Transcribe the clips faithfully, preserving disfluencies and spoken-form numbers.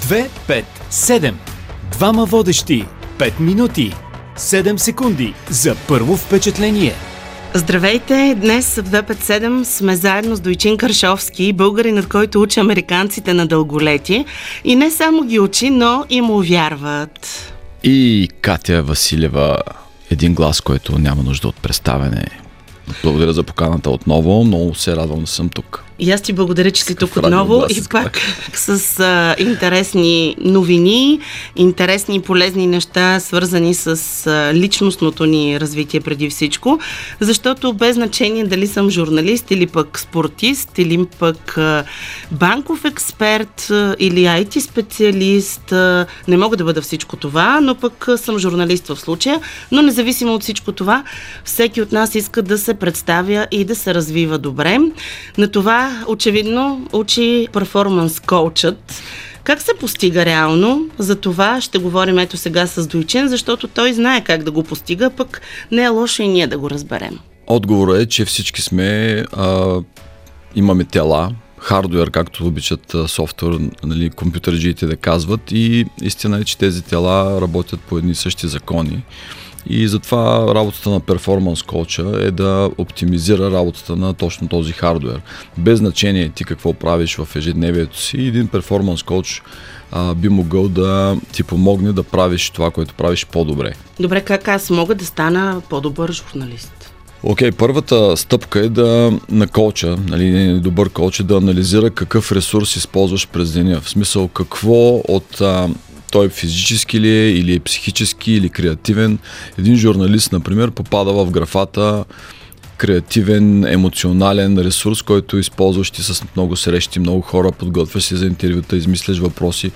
две пет седем. Двама водещи. пет минути. седем секунди за първо впечатление. Здравейте! Днес в две пет седем сме заедно с Дойчин Каршовски, българинът, който учи американците на дълголетие. И не само ги учи, но и му вярват. И Катя Василева, един глас, който няма нужда от представяне. Благодаря за поканата отново, много се радвам да съм тук. И аз ти благодаря, че си тук отново и пак с а, интересни новини, интересни и полезни неща, свързани с а, личностното ни развитие преди всичко, защото без значение дали съм журналист или пък спортист, или пък а, банков експерт а, или ай ти специалист, а, не мога да бъда всичко това, но пък а, съм журналист в случая, но независимо от всичко това, всеки от нас иска да се представя и да се развива добре. На това очевидно учи перформанс коучът. Как се постига реално? За това ще говорим ето сега с Дойчин, защото той знае как да го постига, пък не е лошо и ние да го разберем. Отговорът е, че всички сме, а, имаме тела, хардуер, както обичат софтуер, нали, компютърджиите да казват, и истина е, че тези тела работят по едни и същи закони. И затова работата на перформанс коуча е да оптимизира работата на точно този хардуер. Без значение ти какво правиш в ежедневието си, един перформанс коуч а, би могъл да ти помогне да правиш това, което правиш по-добре. Добре, как аз мога да стана по-добър журналист? Окей, okay, първата стъпка е да на коуча, нали, добър коуч е да анализира какъв ресурс използваш през деня. В смисъл какво от а, той физически ли е, или е психически, или креативен. Един журналист, например, попада в графата креативен, емоционален ресурс, който използваш ти с много срещи, много хора, подготвяш се за интервюта, измисляш въпроси.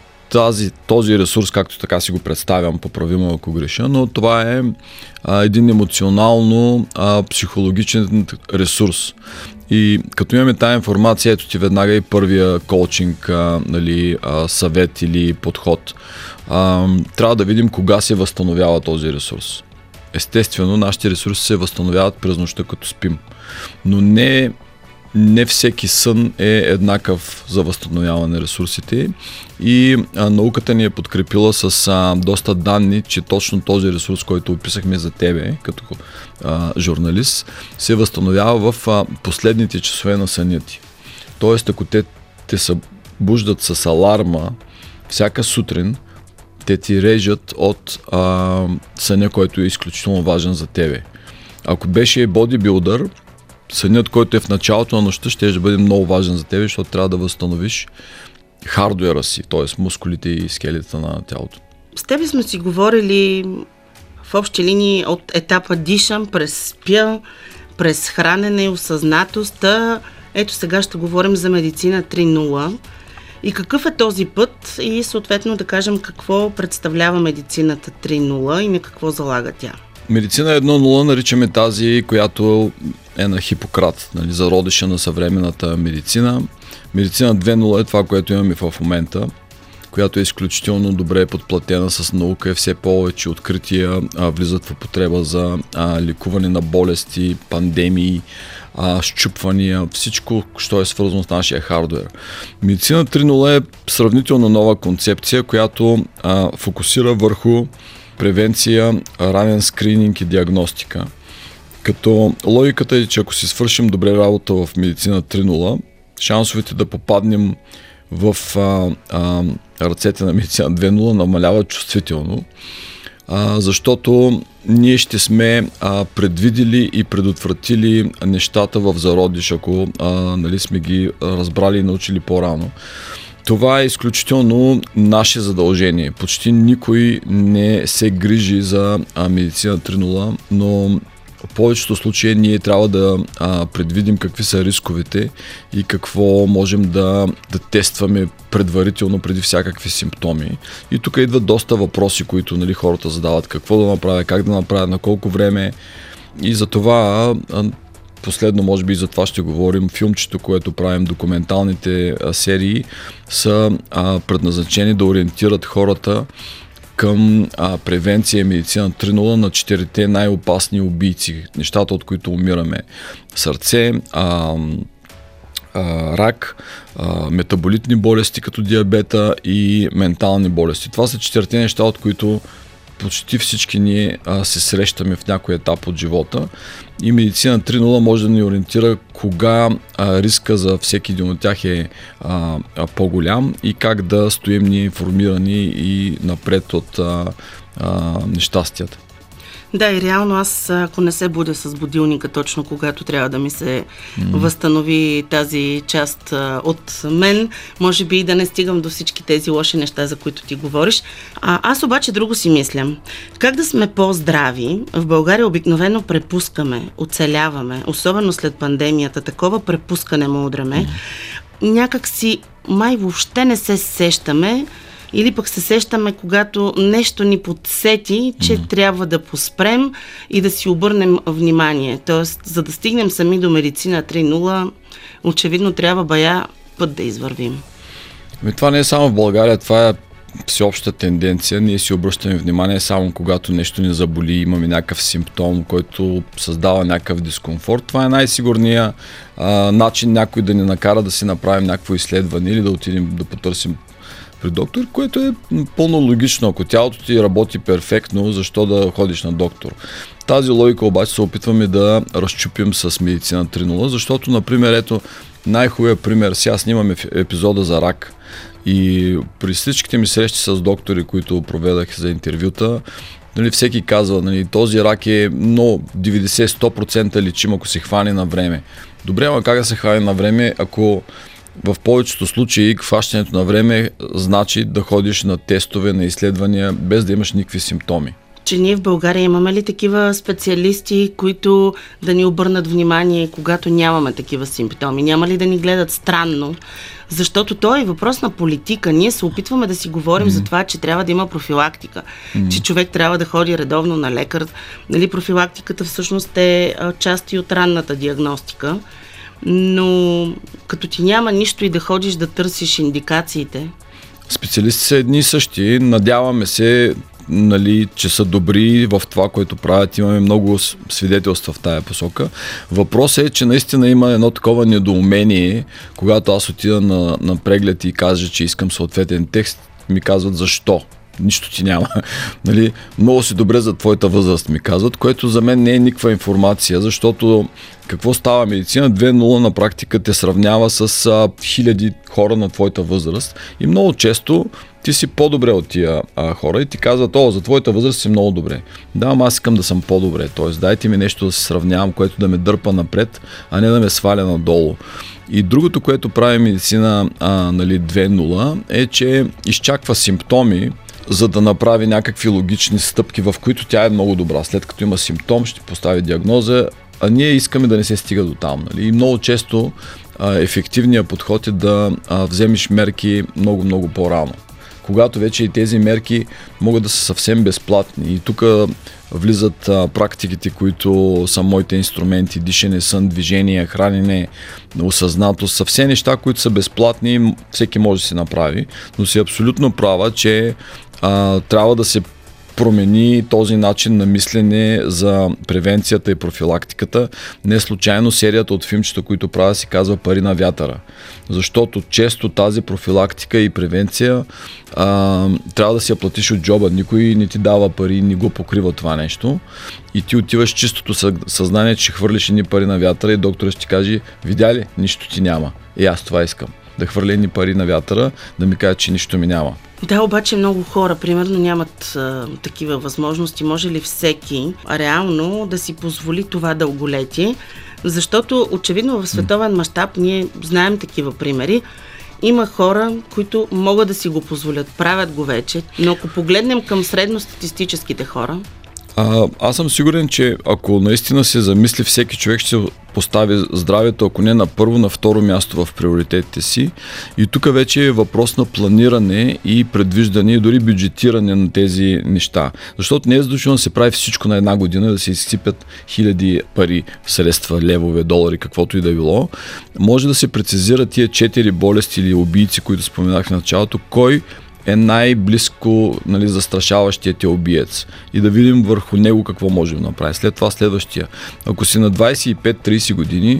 Тази, този ресурс, както така си го представям, поправимо ако греша, но това е а, един емоционално а, психологичен ресурс. И като имаме тази информация, ето ти веднага и първия коучинг, а, нали, а, съвет или подход. А, трябва да видим кога се възстановява този ресурс. Естествено, нашите ресурси се възстановяват през нощта, като спим. Но не, не всеки сън е еднакъв за възстановяване на ресурсите. И а, науката ни е подкрепила с а, доста данни, че точно този ресурс, който описахме за тебе, като а, журналист, се възстановява в а, последните часове на съня ти. Тоест, ако те те събуждат с аларма всяка сутрин, те ти режат от а, съня, който е изключително важен за тебе. Ако беше бодибилдър, сънят, който е в началото на нощта, ще бъде много важен за тебе, защото трябва да възстановиш хардуера си, т.е. мускулите и скелета на тялото. С тебе сме си говорили в общи линии от етапа дишам, през спя, през хранене и осъзнатост. Ето сега ще говорим за медицина три нула. И какъв е този път и съответно да кажем какво представлява медицината три нула и на какво залага тя. Медицина едно нула наричаме тази, която е на Хипократ, нали, зародиша на съвременната медицина. Медицина две нула е това, което имаме в момента, която е изключително добре подплатена с наука, е все повече открития а, влизат в употреба за а, лекуване на болести, пандемии, а, щупвания, всичко, що е свързано с нашия хардуер. Медицина три нула е сравнително нова концепция, която а, фокусира върху превенция, ранен скрининг и диагностика. Като логиката е, че ако си свършим добре работа в медицина три нула, шансовете да попаднем в а, а, ръцете на медицина две нула намаляват чувствително, а, защото ние ще сме а, предвидили и предотвратили нещата в зародиш, ако а, нали, сме ги разбрали и научили по-рано. Това е изключително наше задължение. Почти никой не се грижи за а, медицина три нула, но в повечето случаи ние трябва да а, предвидим какви са рисковете и какво можем да, да тестваме предварително преди всякакви симптоми. И тук идват доста въпроси, които, нали, хората задават: какво да направя, как да направя, на колко време. И за това а, последно, може би и за това ще говорим, филмчето, което правим, документалните а, серии са а, предназначени да ориентират хората към а, превенция и медицина три нула на четирите най-опасни убийци, нещата, от които умираме: сърце, а, а, рак, а, метаболитни болести като диабета и ментални болести. Това са четирите неща, от които почти всички ние а, се срещаме в някой етап от живота и медицина три нула може да ни ориентира кога а, риска за всеки един от тях е а, а, по-голям и как да стоим ние информирани и напред от а, а, нещастията. Да, и реално аз, ако не се будя с будилника точно когато трябва да ми се mm-hmm. възстанови тази част а, от мен, може би и да не стигам до всички тези лоши неща, за които ти говориш. А, аз обаче друго си мислям. Как да сме по-здрави? В България обикновено препускаме, оцеляваме, особено след пандемията, такова препускане му удреме. Mm-hmm. Някак си май въобще не се сещаме, или пък се сещаме, когато нещо ни подсети, че mm. трябва да поспрем и да си обърнем внимание. Тоест, за да стигнем сами до медицина три нула, очевидно трябва бая път да извървим. Ами това не е само в България, това е всеобща тенденция. Ние си обръщаме внимание само когато нещо ни заболи, имаме някакъв симптом, който създава някакъв дискомфорт. Това е най-сигурният а, начин някой да ни накара да си направим някакво изследване или да отидем да потърсим при доктор, което е пълно логично. Ако тялото ти работи перфектно, защо да ходиш на доктор? Тази логика обаче се опитваме да разчупим с медицина три нула, защото, например, ето най-хубавият пример, сега снимаме епизода за рак и при всичките ми срещи с доктори, които проведах за интервюта, нали, всеки казва, нали, този рак е но деветдесет до сто процента лечим, ако се хване на време. Добре, ама как да се хване на време, ако в повечето случаи хващането на време значи да ходиш на тестове, на изследвания, без да имаш никакви симптоми? Че ние в България имаме ли такива специалисти, които да ни обърнат внимание, когато нямаме такива симптоми? Няма ли да ни гледат странно? Защото то е въпрос на политика. Ние се опитваме да си говорим mm-hmm. за това, че трябва да има профилактика, mm-hmm. че човек трябва да ходи редовно на лекар. Нали, профилактиката всъщност е част и от ранната диагностика. Но като ти няма нищо и да ходиш да търсиш индикациите. Специалисти са едни и същи. Надяваме се, нали, че са добри в това, което правят. Имаме много свидетелства в тая посока. Въпросът е, че наистина има едно такова недоумение, когато аз отида на, на преглед и кажа, че искам съответен текст, ми казват защо. Нищо ти няма. Нали, много си добре за твоята възраст, ми казват, което за мен не е никаква информация, защото какво става медицина? две нула на практика те сравнява с а, хиляди хора на твоята възраст и много често ти си по-добре от тия а, хора и ти казват, о, за твоята възраст си много добре. Да, ама аз искам да съм по-добре, т.е. дайте ми нещо да се сравнявам, което да ме дърпа напред, а не да ме сваля надолу. И другото, което прави медицина а, нали, две нула е, че изчаква симптоми, за да направи някакви логични стъпки, в които тя е много добра. След като има симптом, ще постави диагноза, а ние искаме да не се стига до там. Нали? И много често а, ефективният подход е да а, вземеш мерки много-много по-рано. Когато вече и тези мерки могат да са съвсем безплатни. И тук влизат а, практиките, които са моите инструменти, дишане, сън, движение, хранене, осъзнатост, са все неща, които са безплатни, всеки може да си направи, но си абсолютно права, че а, трябва да се промени този начин на мислене за превенцията и профилактиката. Не случайно серията от филмчета, които правя, се казва Пари на вятъра. Защото често тази профилактика и превенция а, трябва да си я платиш от джоба. Никой не ти дава пари, не го покрива това нещо. И ти отиваш чистото съзнание, че хвърлиш едни пари на вятъра и докторът ще ти каже, видя ли, нищо ти няма. И аз това искам. Да хвърля едни пари на вятъра, да ми кажат, че нищо ми няма. Да, обаче много хора, примерно, нямат а, такива възможности. Може ли всеки реално да си позволи това дълголетие? Защото очевидно в световен мащаб ние знаем такива примери. Има хора, които могат да си го позволят, правят го вече, но ако погледнем към средностатистическите хора... А, аз съм сигурен, че ако наистина се замисли, всеки човек ще постави здравето, ако не на първо, на второ място в приоритетите си. И тук вече е въпрос на планиране и предвиждане, и дори бюджетиране на тези неща. Защото не е задължително да се прави всичко на една година, да се изсипят хиляди пари, средства, левове, долари, каквото и да било. Може да се прецизира тия четири болести или убийци, които споменах в началото, кой е най-близко, нали, застрашаващия те убиец и да видим върху него какво може да направи. След това следващия. Ако си на двайсет и пет до трийсет години,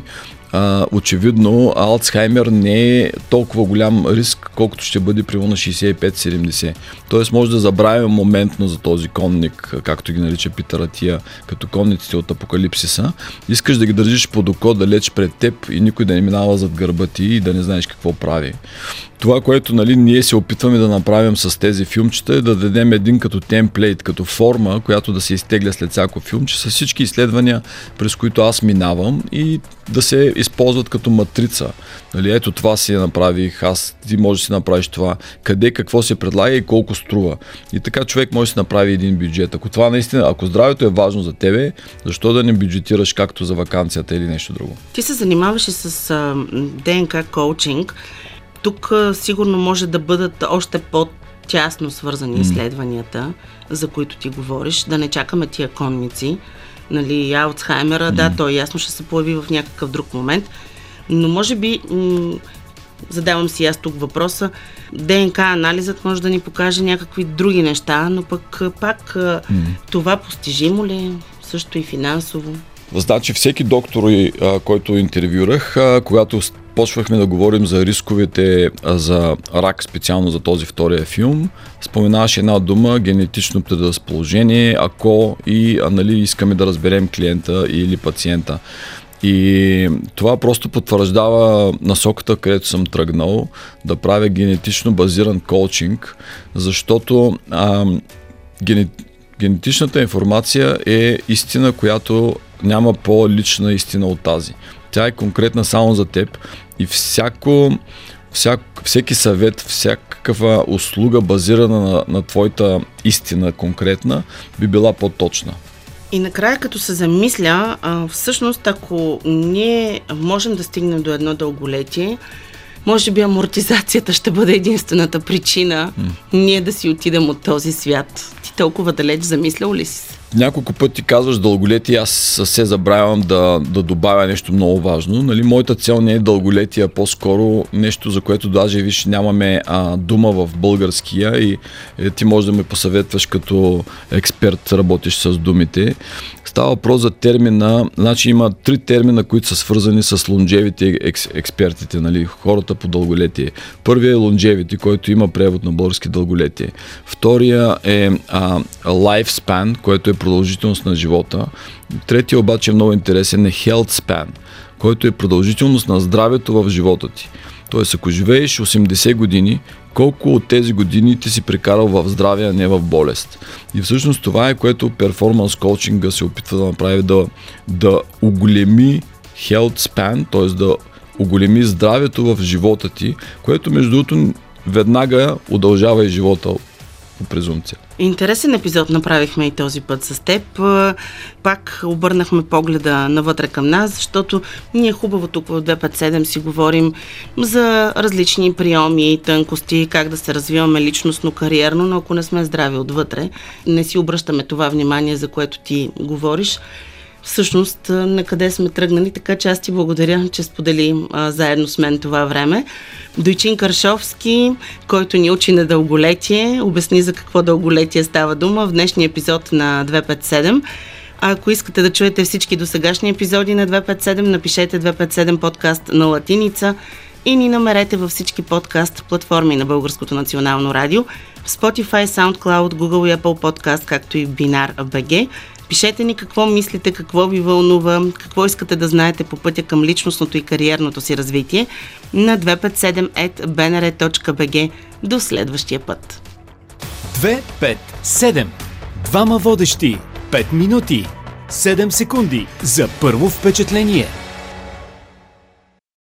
а, очевидно Алцхаймер не е толкова голям риск, колкото ще бъде примерно на шейсет и пет седемдесет. Тоест може да забравим моментно за този конник, както ги нарича Питър Атия, като конниците от Апокалипсиса. Искаш да ги държиш под око далеч пред теб и никой да не минава зад гърба ти и да не знаеш какво прави. Това, което нали, ние се опитваме да направим с тези филмчета, е да дадем един като темплейт, като форма, която да се изтегля след всяко филмче, с всички изследвания, през които аз минавам и да се използват като матрица. Нали, ето това си направих, аз, ти можеш да си направиш това, къде, какво се предлага и колко струва. И така човек може да си направи един бюджет. Ако това наистина, ако здравето е важно за тебе, защо да не бюджетираш както за ваканцията или нещо друго? Ти се занимаваш и с а, ДНК коучинг. Тук а, сигурно може да бъдат още по-тясно свързани mm. изследванията, за които ти говориш, да не чакаме тия конници. Нали, Алцхаймера, mm. да, той ясно ще се появи в някакъв друг момент, но може би, м- задавам си аз тук въпроса, ДНК анализът може да ни покаже някакви други неща, но пък пак mm. това постижимо ли е, също и финансово? Значи всеки доктор, който интервюрах, когато почвахме да говорим за рисковете за рак, специално за този втория филм, споменаваше една дума генетично предразположение, ако и нали, искаме да разберем клиента или пациента. И това просто потвърждава насоката, където съм тръгнал, да правя генетично базиран коучинг, защото а, генет... генетичната информация е истина, която няма по-лична истина от тази. Тя е конкретна само за теб и всяко, всяк, всеки съвет, всякаква услуга базирана на, на твоята истина конкретна би била по-точна. И накрая, като се замисля, а, всъщност ако ние можем да стигнем до едно дълголетие, може би амортизацията ще бъде единствената причина mm. ние да си отидем от този свят. Ти толкова далеч замислял ли си? Няколко пъти казваш дълголетие, аз се забравям да, да добавя нещо много важно. Нали, моята цел не е дълголетие, а по-скоро нещо, за което даже виж нямаме а, дума в българския и е, ти можеш да ме посъветваш като експерт, работиш с думите. Става въпрос за термина, значи има три термина, които са свързани с longevity екс, експертите, нали, хората по дълголетие. Първият е longevity, който има превод на български дълголетие. Втория е а, lifespan, който е продължителност на живота. Третия обаче е много интересен, е health span, който е продължителност на здравето в живота ти. Тоест, ако живееш осемдесет години, колко от тези години ти си прекарал в здраве, а не в болест. И всъщност това е, което перформанс коучинга се опитва да направи, да, да оголеми health span, т.е. да оголеми здравето в живота ти, което между другото веднага удължава и живота по презумпция. Интересен епизод направихме и този път с теб. Пак обърнахме погледа навътре към нас, защото ние хубаво тук в две пет седем си говорим за различни приеми и тънкости, как да се развиваме личностно, кариерно, но ако не сме здрави отвътре, не си обръщаме това внимание, за което ти говориш. Всъщност, на къде сме тръгнали, така че аз ти благодаря, че сподели а, заедно с мен това време. Дойчин Каршовски, който ни учи на дълголетие, обясни за какво дълголетие става дума в днешния епизод на две пет седем. А ако искате да чуете всички досегашни епизоди на две пет седем, напишете две пет седем подкаст на латиница и ни намерете във всички подкаст платформи на Българското национално радио, в Spotify, SoundCloud, Google и Apple Podcast, както и Binar точка би джи. Пишете ни какво мислите, какво ви вълнува, какво искате да знаете по пътя към личностното и кариерното си развитие на две пет седем ет би ен ар точка би джи. До следващия път. две пет седем. Двама водещи. пет минути. седем секунди за първо впечатление.